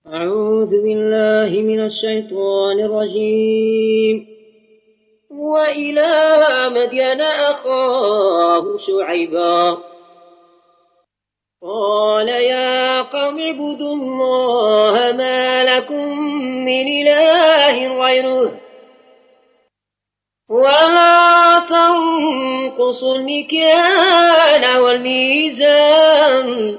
أعوذ بالله من الشيطان الرجيم. وإلى مدين أخاه شعيبا قال يا قوم اعبدوا الله ما لكم من إله غيره ولا تنقصوا المكيال والميزان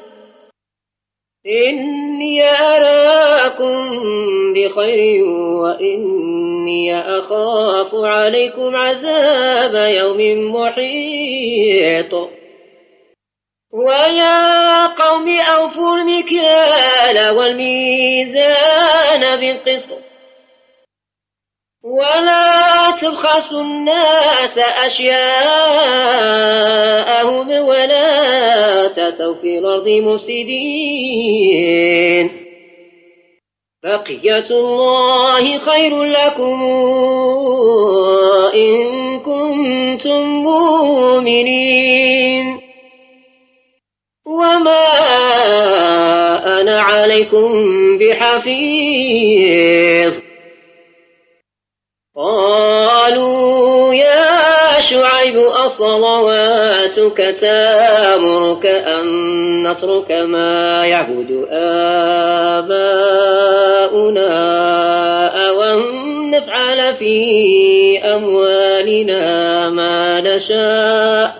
إني أراكم بخير وإني أخاف عليكم عذاب يوم محيط. ويا قوم أوفوا المكيال والميزان بالقسط ولا تبخسوا الناس أشياءهم ولا تأتوا في الأرض مفسدين. بقية الله خير لكم إن كنتم مؤمنين وما أنا عليكم بحفيظ. قالوا يا شعيب أصلواتك تأمرك أن نترك ما يعبد آباؤنا أو أن نفعل في أموالنا ما نشاء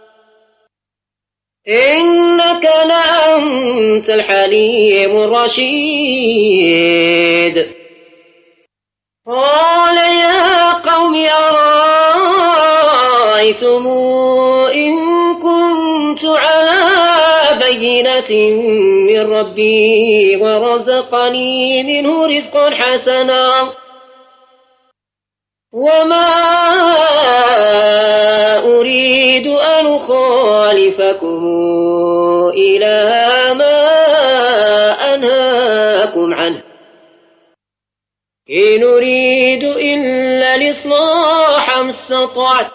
إنك لأنت الحليم الرشيد. قال يا قوم أرأيتم إن كنت على بينة من ربي ورزقني منه رزقا حسنا وما أريد أن أخالفكم إلى ما أنهاكم عنه إن أريد إلا الإصلاح ما استطعت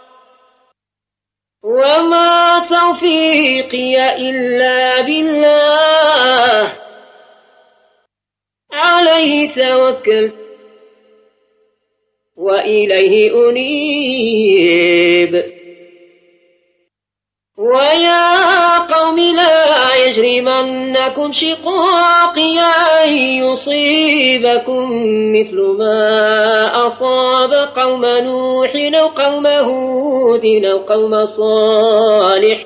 وما توفيقي إلا بالله عليه توكلت وإليه أنيب. ويا قوم لا يجرمنكم شقاقي أن يصيبكم مثل ما أصاب قوم نوح أو قوم هود أو قوم صالح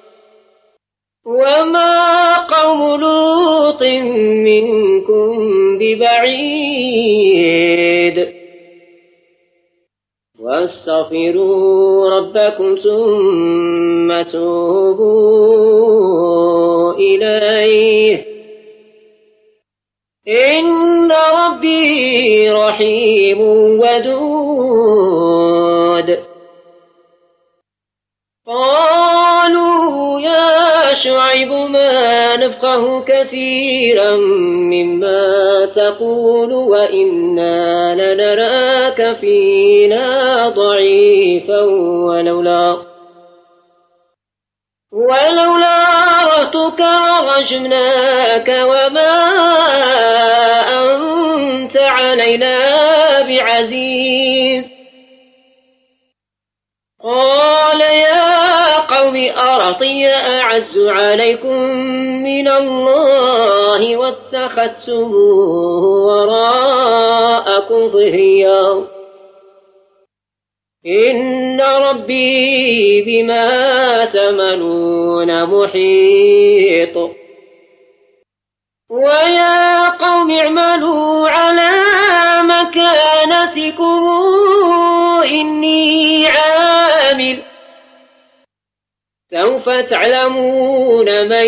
وما قوم لوط منكم ببعيد. واستغفروا ربكم ثم توبوا إليه إن ربي رحيم ودود. قالوا يا شعيب ما نفقه كثيرا مما تقول وإنا لنراك فينا ضعيفا ولولا رهتك لرجمناك وما أنت علينا بعزيز. قال يا قوم أرطي أعز عليكم من الله واتخذتموه وراءكم ظهريا إن ربي بما تعملون محيط. ويا قوم اعملوا على مكانتكم إني عامل سوف تعلمون من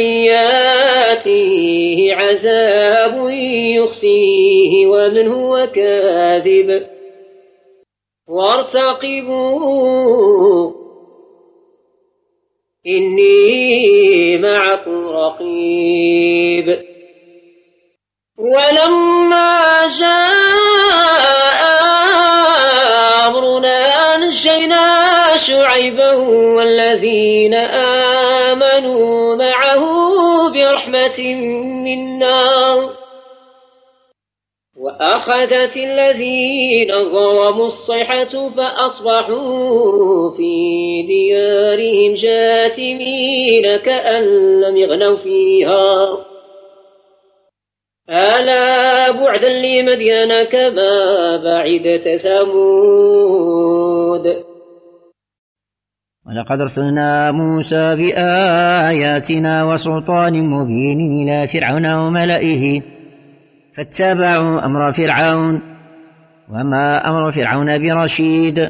ياتيه عذاب يخزيه ومن هو كاذب وارتقبوا إني معكم رقيب. ولما جاء أمرنا نجينا شعيبا والذين آمنوا معه برحمة منا وأخذت الذين ظلموا الصيحة فأصبحوا في ديارهم جاثمين كأن لم يغنوا فيها ألا بعدا لمدين كما بعدت ثمود. ولقد أرسلنا موسى بآياتنا وسلطان مبين إلى فرعون وملئه فاتبعوا أمر فرعون وما أمر فرعون برشيد.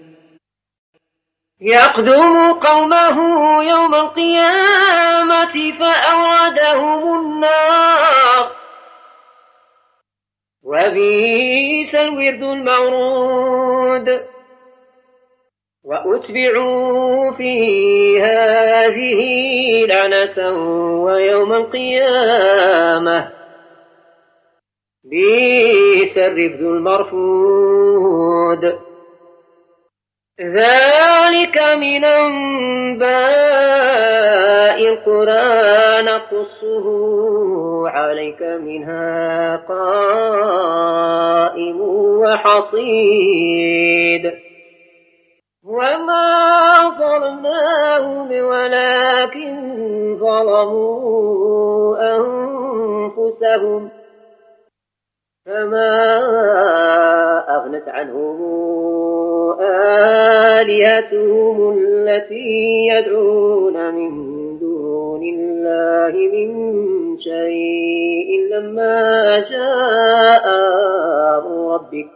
يقدم قومه يوم القيامة فأوردهم النار وبئس الورد المورود. وأتبعوا في هذه لعنة ويوم القيامة بئس الرفد المرفود. ذلك من أنباء القرى نقصه عليك منها قائم وحصيد. وما ظلمناهم ولكن ظلموا أنفسهم فما أغنت عنهم آلهتهم التي يدعون من دون الله من شيء لما جاء أمر ربك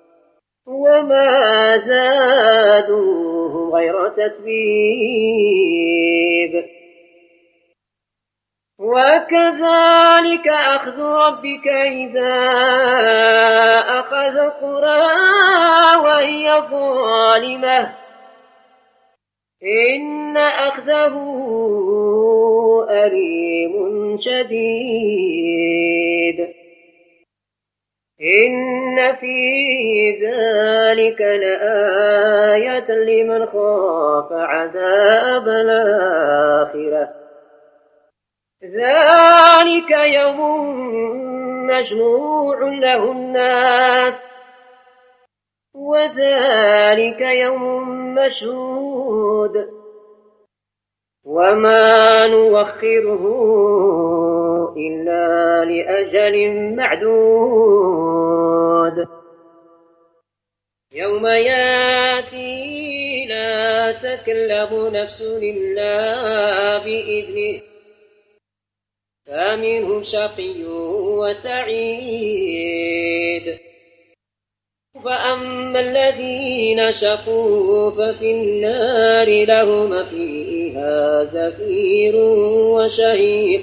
وما زادوهم غير تتبيب. وكذلك أخذ ربك إذا أخذ القرى وهي ظالمة إن أخذه أليم شديد. إن في ذلك لآية لمن خاف عذاب الآخرة. ذلك يوم مجموع له الناس وذلك يوم مشهود وما نوخره إلا لأجل معدود. يوم ياتي لا تكلم نفس إلا بإذنه فمنهم شقي وسعيد. فأما الذين شقوا ففي النار لهم فيها زفير وشهيق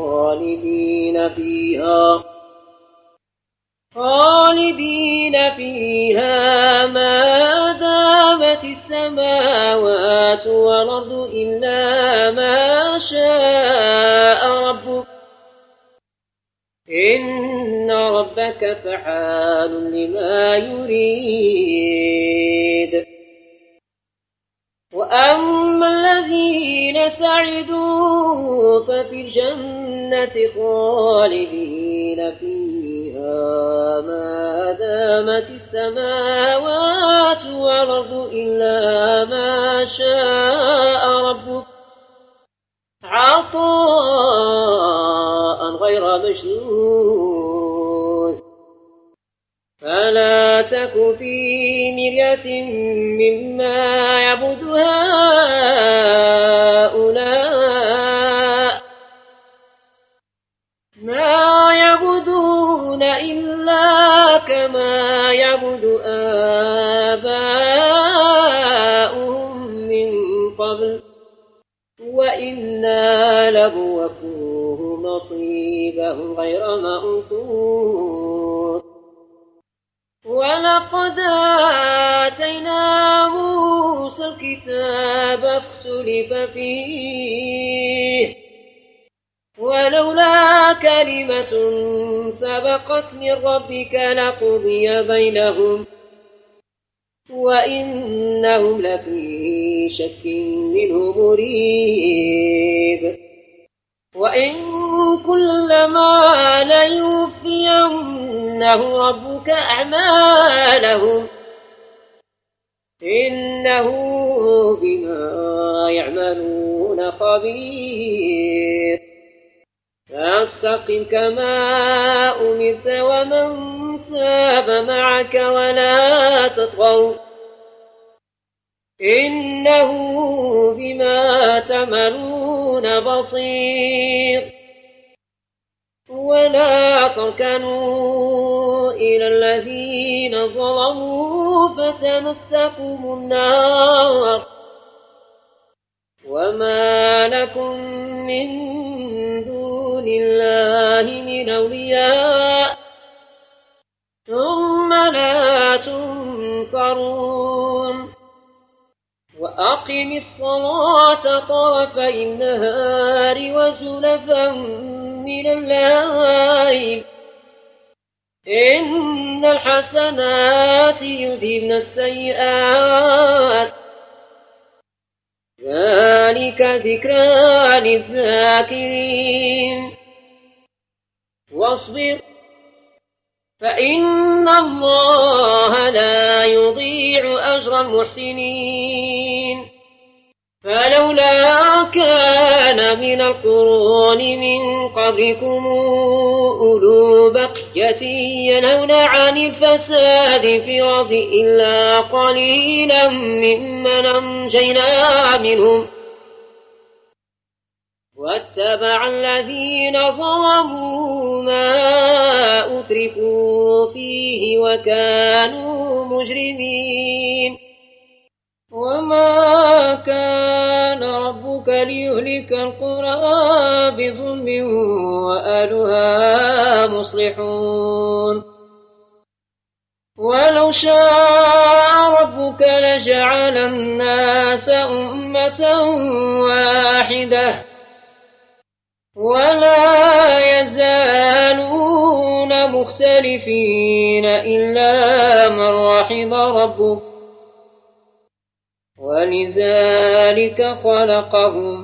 خالدين فيها ما دامت السماوات والأرض إلا ما شاء ربك إن ربك فعال لما يريد. وأما الذين سعدوا ففي الجنة خالدين فيها ما دامت السماوات والأرض إلا ما شاء ربك عطاء غير مجنون. فلا تك في مرية مما يعبد هؤلاء ما يعبدون إلا كما يعبد آباؤهم من قبل وإنا لموفوهم نصيبهم غير منقوص. ولقد آتينا موسى الكتاب فاختلف فيه ولولا كلمة سبقت من ربك لقضي بينهم وإنهم لفي شك منه مريب. وإن كلما ليوفينهم إنه ربك أعمالهم إنه بما يعملون خبير فاستقم كما أمرت ومن تاب معك ولا تطغوا إنه بما تعملون بصير ولا تركنوا إلى الذين ظلموا فتمسكم النار وما لكم من دون الله من أولياء ثم لا تنصرون وأقم الصلاة طرفي النهار وزلفا من الليل إن الحسنات يذهبن السيئات ذلك ذكرى للذاكرين واصبر فإن الله لا يضيع أجر المحسنين فلولا كان من القرون من قبلكم أولو بقية ينهون عن الفساد في الأرض إلا قليلا ممن أنجينا منهم واتبع الذين ظلموا ما أترفوا فيه وكانوا مجرمين وما كان ربك ليهلك القرى بظلم وأهلها مصلحون ولو شاء ربك لجعل الناس أمة واحدة ولا يزالون مختلفين إلا من رحم ربك ولذلك خلقهم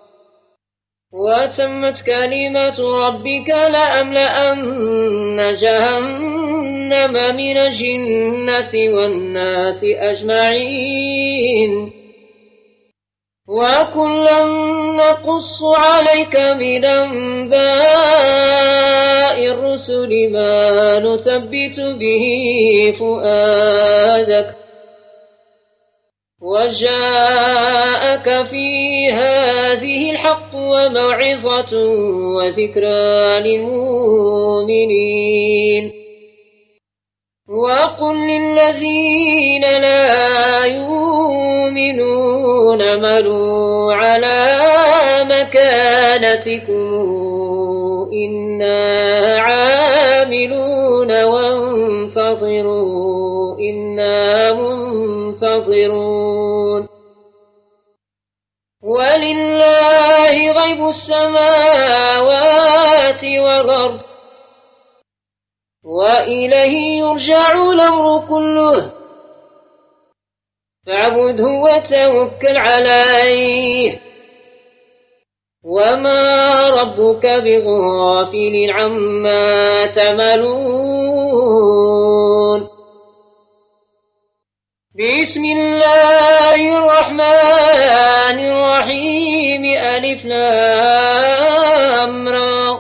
وتمت كلمة ربك لأملأن جهنم من الجنة والناس أجمعين وكلا نقص عليك من أنباء الرسل ما نثبت به فؤادك وجاءك في هذه الحق وموعظة وذكرى للمؤمنين وقل للذين لا يؤمنون اعملوا على مكانتكم إنا عاملون وانتظروا إنا منتظرون ولله غيب السماوات والأرض وإليه يرجع الأمر كله فاعبده وتوكل عليه وما ربك بغافل عما تعملون بسم الله الرحمن الرحيم ألف لام را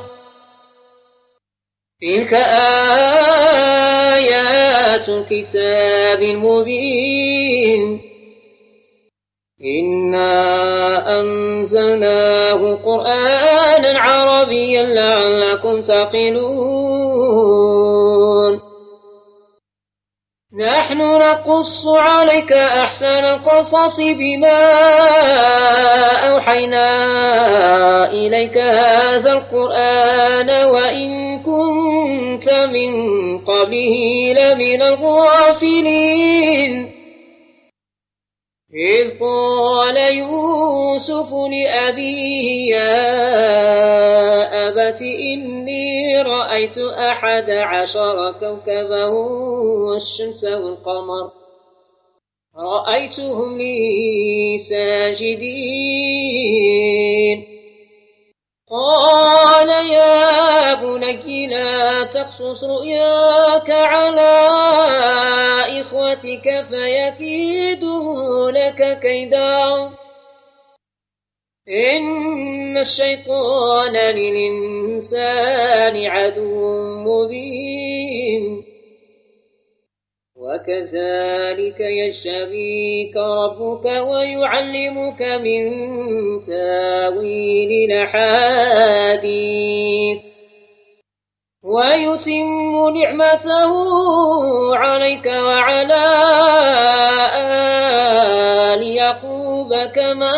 تلك آيات الكتاب المبين إنا أنزلناه قرآنا عربيا لعلكم تعقلون نحن نقص عليك أحسن القصص بما أوحينا إليك هذا القرآن وإن كنت من قبله لمن الغافلين إذ قال يوسف لأبيه يا أبت إني رأيت 11 كوكبا والشمس والقمر رأيتهم لي ساجدين قال يا بني بني لا تقصص رؤياك على إخوتك فيكيدوا لك كيدا إن الشيطان للإنسان عدو مبين وكذلك يجتبيك ربك ويعلمك من تاويل الأحاديث ويتم نعمته عليك وعلى آل يعقوب كما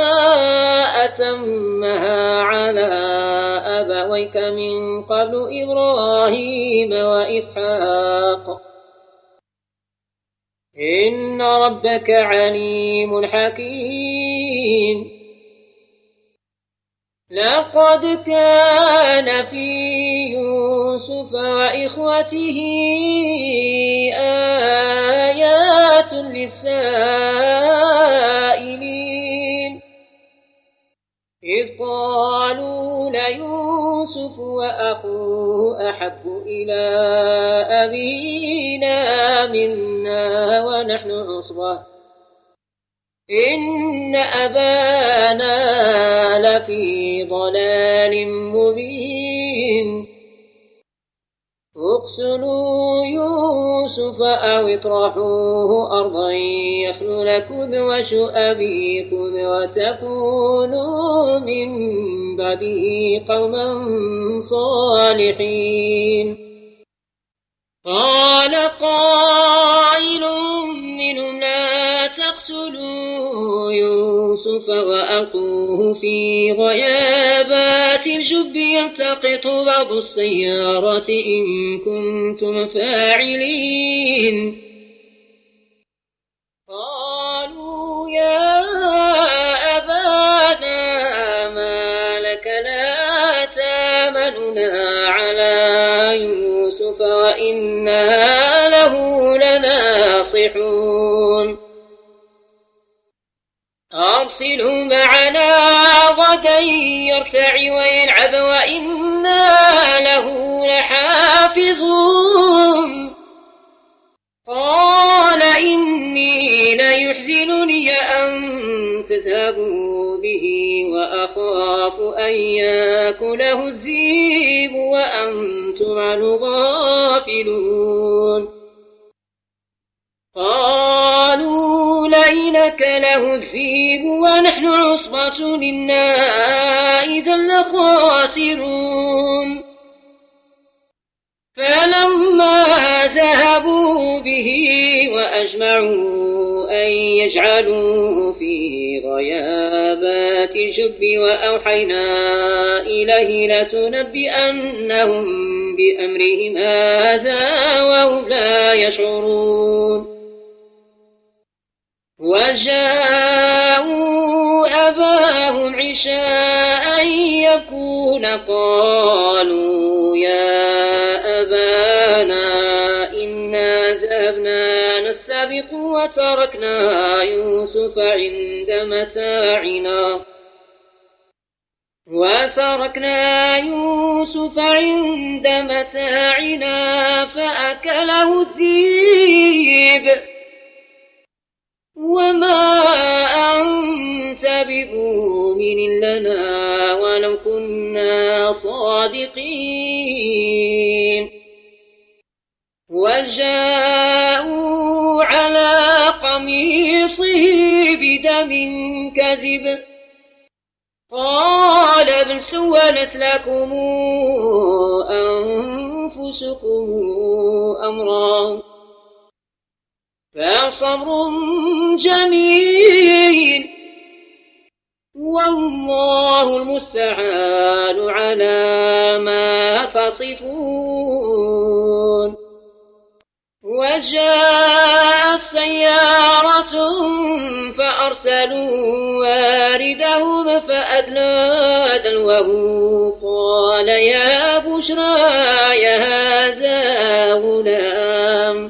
أتمها على أبويك من قبل إبراهيم وإسحاق إن ربك عليم حكيم لقد كان في يوسف وإخوته آيات للسائلين إذ قالوا ليوسف وأخوه أحب إلى أبينا منا ونحن عصبة إن أبانا لفي ضلال مبين اقتلوا يوسف أو اطرحوه أرضا يخل لكم وجه أبيكم وتكونوا من بعده قوما صالحين قال قائل منهم لا تقتلوا يوسف وألقوه في غيابات الجب يلتقط بعض السيارة إن كنتم فاعلين قالوا يا أبانا ما لك لا تامننا على يوسف وإنا له لناصحون أرسله معنا غدا يرتع ويلعب وإنا له لحافظون قال إني ليحزنني أن تذهبوا به وأخاف أن يأكله الذئب وأنتم عنه غافلون قالوا لئن أكله الذئب ونحن عصبة إنا إذا لخاسرون فلما ذهبوا به وأجمعوا أن يجعلوه في غيابات الجب وأوحينا إليه لتنبئنهم بأمرهم هذا وهم لا يشعرون وجاءوا أباهم عشاء يبكون قالوا يا أبانا إنا ذهبنا نستبق وتركنا يوسف عند متاعنا فأكله الذئب وما أنت بمؤمن لنا ولو كنا صادقين وجاءوا على قميصه بدم كذب قال بل سولت لكم أنفسكم أمرا فصبر جميل والله المستعان على ما تصفون وجاءت سيارة فأرسلوا واردهم فأدلى دلوه قال يا بشرى يا هذا غلام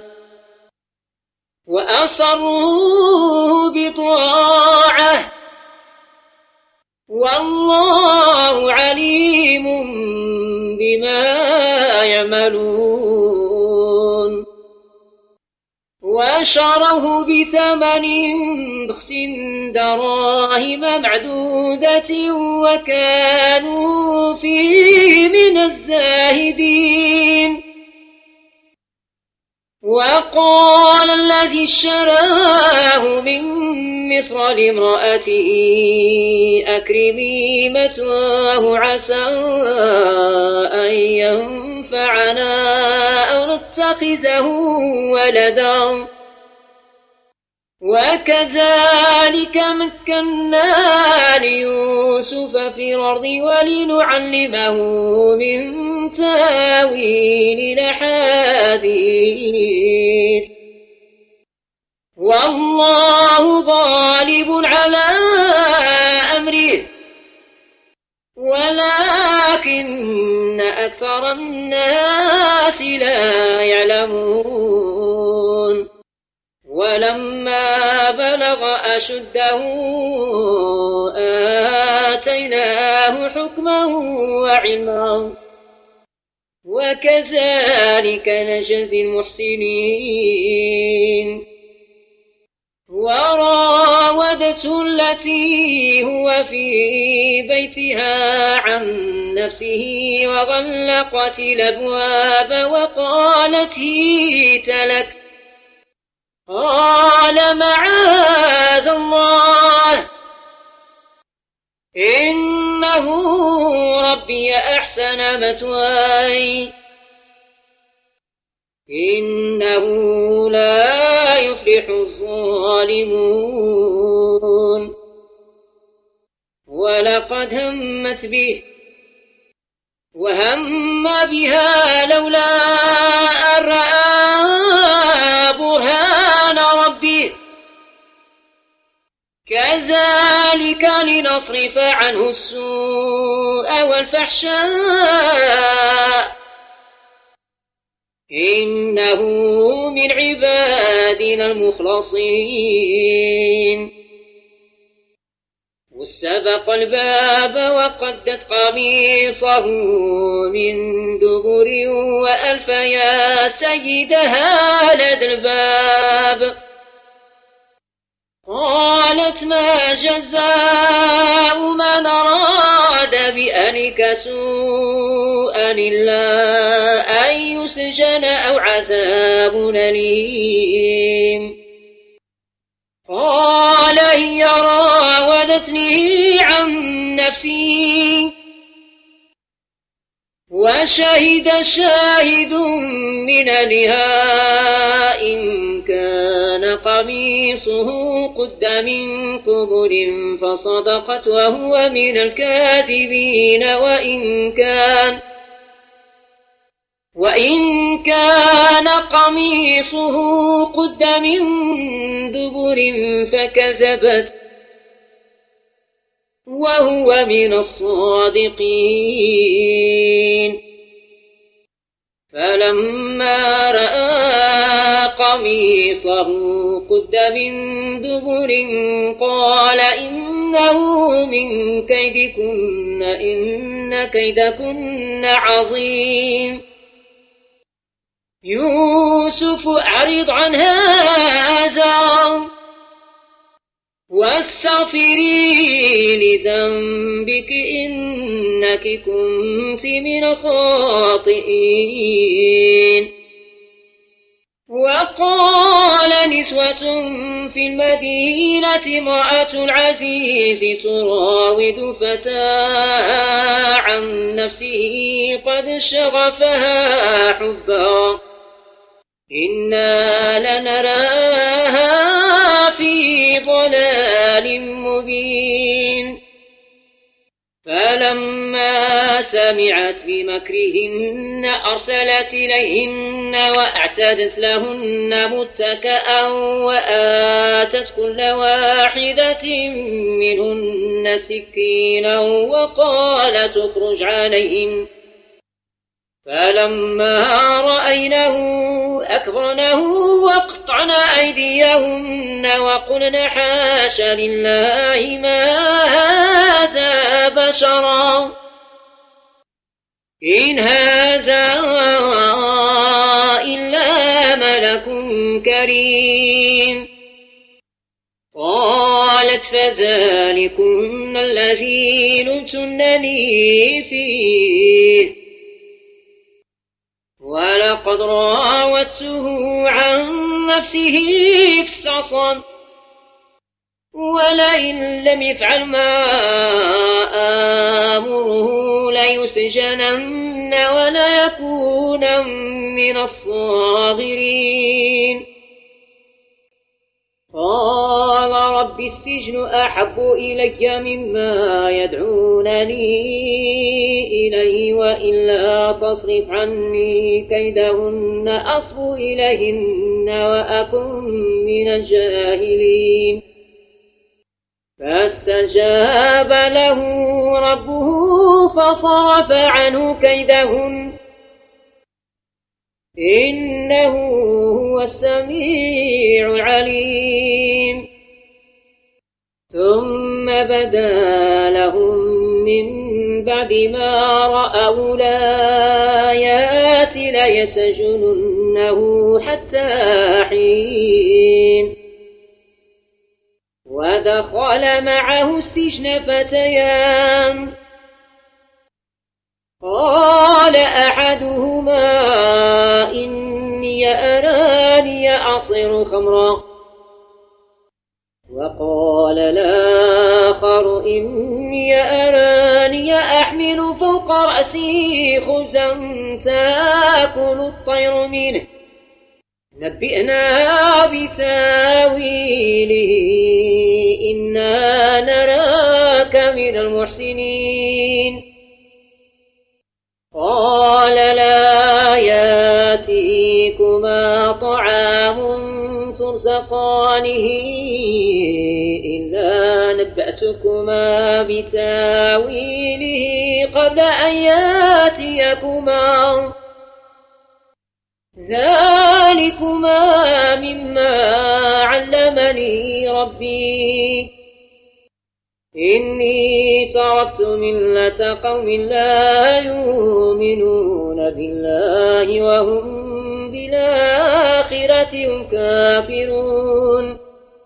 وأصروه بضاعة والله عليم بما وشروه بثمن بخس دراهم معدودة وكانوا فيه من الزاهدين. وقال الذي اشتراه من مصر لامرأته أكرمي مثواه عسى أن ينفعنا أو نتخذه ولدا. وكذلك مكنا ليوسف في الأرض ولنعلمه من تاويل الأحاديث والله غالب على أمره ولكن أكثر الناس لا يعلمون. ولما بلغ أشده آتيناه حكما وعلما وكذلك نجزي المحسنين. وراودته التي هو في بيتها عن نفسه وغلقت الأبواب وقالت هيت لك. قال معاذ الله إنه ربي أحسن مثواي إنه لا يفلح الظالمون. ولقد همت به وهم بها لولا أن رأى برهان ربه كذلك لنصرف عنه السوء والفحشاء إنه من عبادنا المخلصين. واستبق الباب وقدت قميصه من دبر وألف يا سيدها لدى الباب. قالت ما جزاء من أراد بأهلك سوءا إلا أن يسجن أو عذاب أليم. قال هي راودتني عن نفسي وشهد شاهد من أهلها إن كان قميصه قد من قبل فصدقت وهو من الكاذبين وإن كان قميصه قد من دبر فكذبت وهو من الصادقين. فلما رأى قميصه قد من دبر قال إنه من كيدكن إن كيدكن عظيم. يوسف أعرض عن هذا واستغفري لذنبك إنك كنت من الخاطئين. وقال نسوة في المدينة امرأة العزيز تراود فتاها عن نفسه قد شغفها حبا إنا لنراها في ضلال مبين. فلما سمعت بمكرهن أرسلت إليهن وأعتدت لهن متكأ وآتت كل واحدة منهن سكينا وقالت اخرج عليهن. فلما رأينه أكبرنه وقطعن أيديهن وقلن حاش لله ما هذا بشرا إن هذا إلا ملك كريم. قالت فذلكن الذي لمتنني فيه ولقد راودته عن نفسه فاستعصم ولئن لم يفعل ما آمره ليسجنن وليكون من الصاغرين. قال رب السجن أحب إلي مما يدعونني إليه وإلا تصرف عني كيدهن أصب إليهن وأكن من الجاهلين. فاستجاب له ربه فصرف عنه كيدهن إنه هو السميع العليم. ثم بدا لهم من بعد ما رأوا الآيات ليسجننه حتى حين. ودخل معه السجن فتيان قال أحدهما إني أراني أعصر خمرا وقال الآخر إني أراني أحمل فوق رأسي خبزا تأكل الطير منه نبئنا بتاويله إنا نراك من المحسنين. قال لا ياتيكما طعام ترزقانه إلا نبأتكما بتاويله قبل أن ياتيكما ذلكما مما علمني ربي إني تركت ملة قوم لا يؤمنون بالله وهم بالآخرة هم كافرون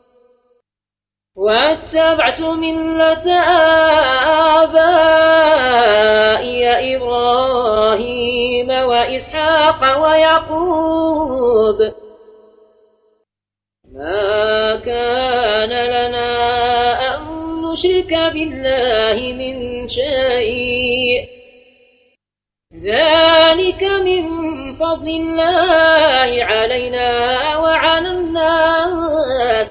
واتبعت ملة آبائي إبراهيم وإسحاق ويعقوب ما كان لنا أن نشرك بالله من شيء ذلك من فضل الله علينا وعلى الناس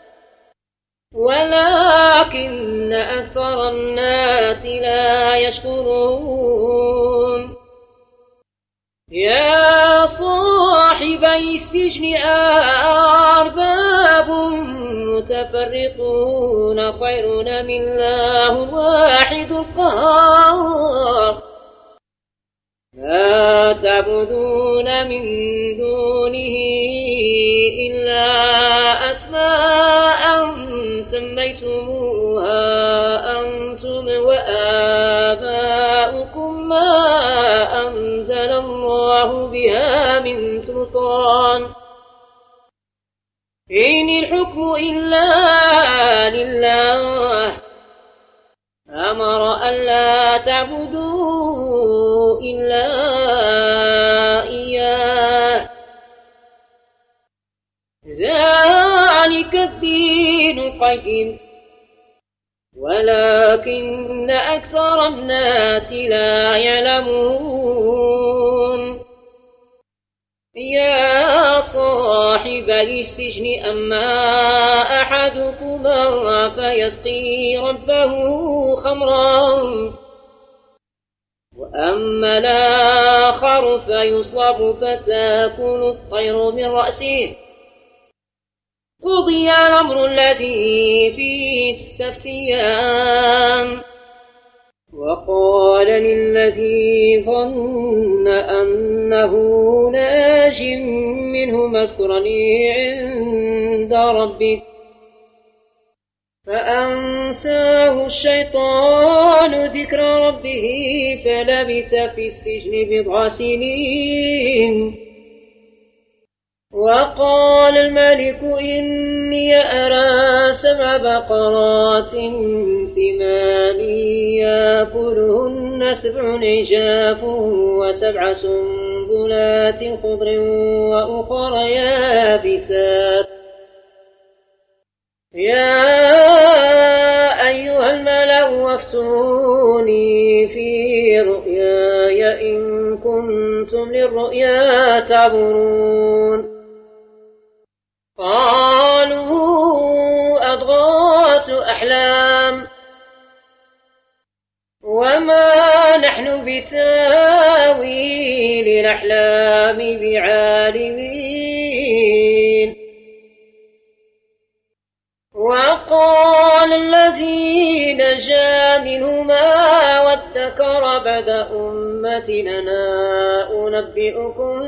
ولكن أكثر الناس لا يشكرون. يا صاحبي السجن أرباب متفرقون خير من الله الواحد القهار لا تعبدون من دونه إلا أسماء سميتموها أنتم وآباؤكم ما أنزل الله بها من سلطان إن الحكم إلا لله أمر ألا تعبدوا إلا إياه ذلك الدين القيم ولكن أكثر الناس لا يعلمون. يا صاحبي السجن أما أحدكما فيسقي ربه خمرا وأما الآخر فيصلب فتأكل الطير من رأسه قضي الأمر الذي فيه تستفتيان. وقال للذي ظن أنه ناج منه اذكرني عند ربك فأنساه الشيطان ذكر ربه فلبث في السجن بضع سنين وقال الملك إني أرى 7 بقرات سمان يأكلهن 7 عجاف و7 سنبلات خضر وأخر يابسات يا أيها الملأ وافتوني في رؤياي إن كنتم للرؤيا تعبرون قالوا أضغاث أحلام وما نحن بتاويل الأحلام بعالمين وقال الذي نجا منهما وادكر بعد أمة لنا أنبئكم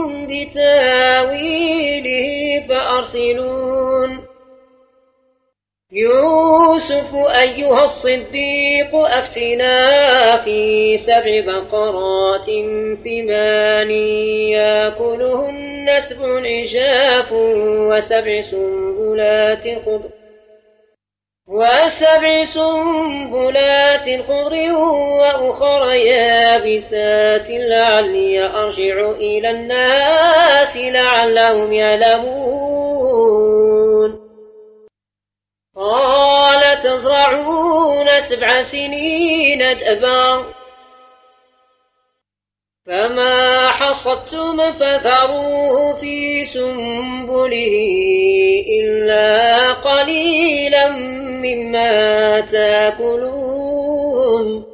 بتاويله فأرسلون يوسف أيها الصديق أفتنا في 7 بقرات سمان يأكلهن 7 عجاف و7 سنبلات خضر وأخر يابسات لعلي أرجع إلى الناس لعلهم يعلمون قال تزرعون 7 سنين دأبا فما حصدتم فذروه في سنبله إلا قليلا مما تأكلون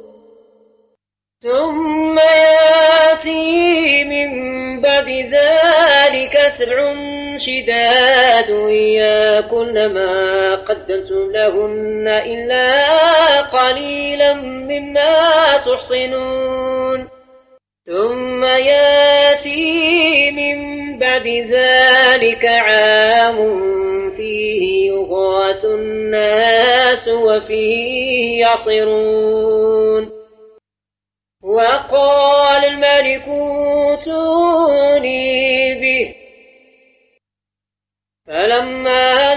ثم يأتي من بعد ذلك 7 شداد يأكلن ما قدمتم لهن إلا قليلا مما تحصنون ثم يأتي من بعد ذلك عام فيه يغاث الناس وفيه يعصرون وقال الملك ائتوني به فلما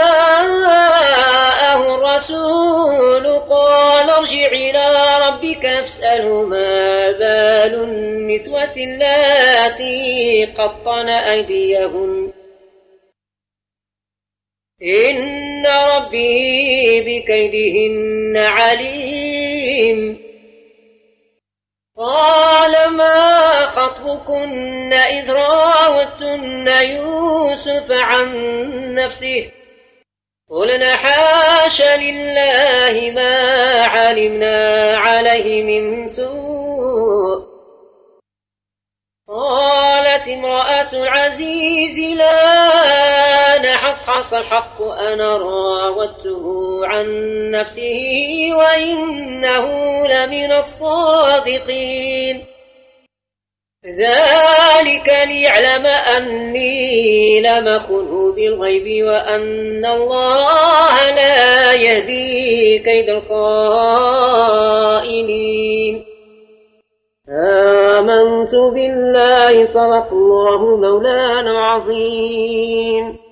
جاءه الرسول قال ارجع إلى ربك فاسأله ما بال النسوة اللاتي قطن أيديهن إن ربي بكيدهن عليم قال ما خطبكن إذ راوتن يوسف عن نفسه قلنا حاش لله ما علمنا عليه من سوء قالت امرأة العزيز لا نحصحص الحق أنا راودته عن نفسه وإنه لمن الصادقين ذلك ليعلم أني لم أخنه بالغيب وأن الله لا يهدي كيد الخائنين آمنت بالله صدق الله مولانا العظيم